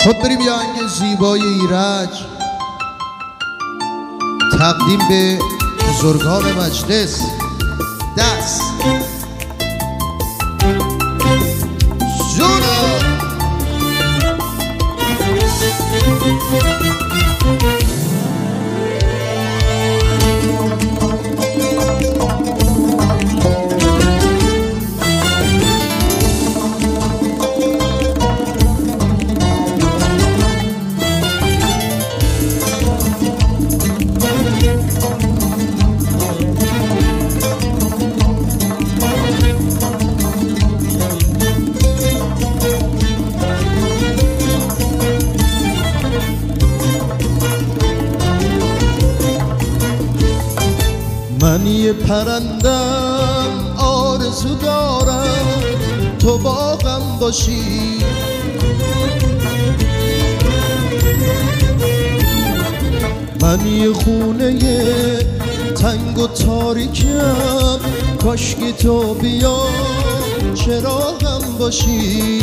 خب بریم یه آهنگ زیبای ایرج تقدیم به بزرگان مجلس. دست زورو من یه پرندم آرزو دارم تو باغم باشی، من یه خونه تنگ و تاریکم کاشکی تو بیا چراغم باشی.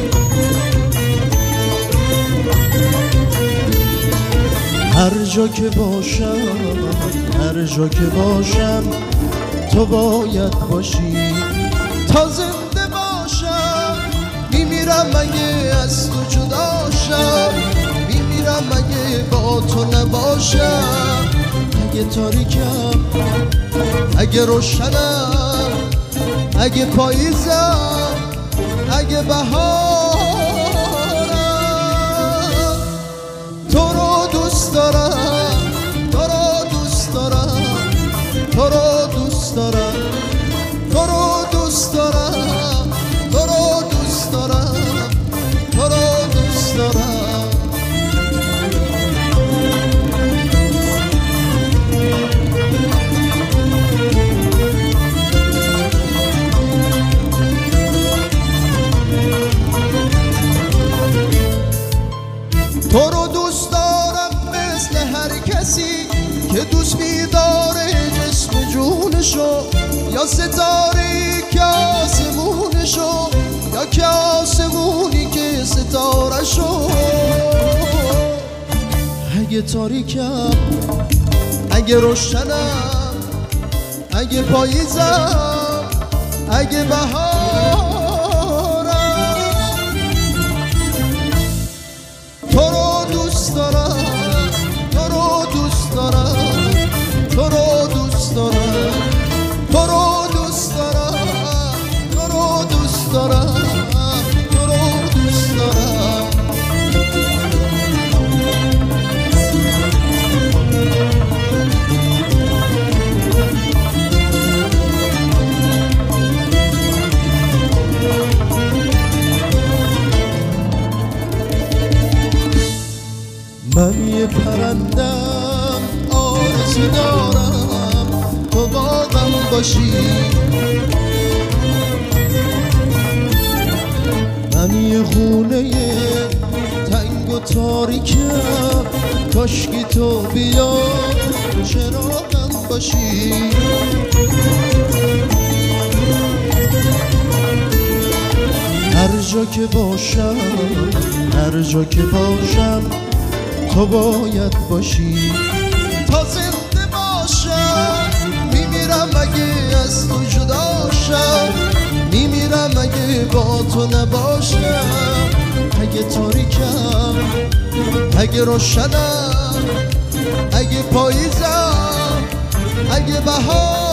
هر جا که باشم هر جا که باشم تو باید باشی. تا زنده باشم میمیرم اگه از تو جدا شم، میمیرم اگه با تو نباشم. اگه تاریکم اگه روشنم اگه پاییزم اگه بهارم تو رو دوست دارم، تو رو دوست دارم، تو رو دوست دارم، تو رو دوست دارم، تو رو دوست دارم، تو رو دوست دارم. تو رو دوست دارم مثل هر کسی که دوست می‌داره جسم جونشو، یا ستاره که آسمونشو، یا که آسمونی که ستاره‌شو. اگه تاریکم اگه روشنم اگه پاییزم اگه بهارم تو رو دوست دارم، تو رو دوست دارم، تو رو دوست دارم، تو رو دوست دارم، تو رو دوست دارم، تو رو دوست دارم. من یه پرندم آرزو دارم تو باغم باشی، من یه خونه تنگ و تاریکم کاشکی تو بیا چراغم باشی. هر جا که باشم هر جا که باشم تو باید باشی. تا زنده باشم میمیرم اگه از تو جدا شم، میمیرم اگه با تو نباشم. اگه تاریکم اگه روشنم اگه پاییزم اگه بهار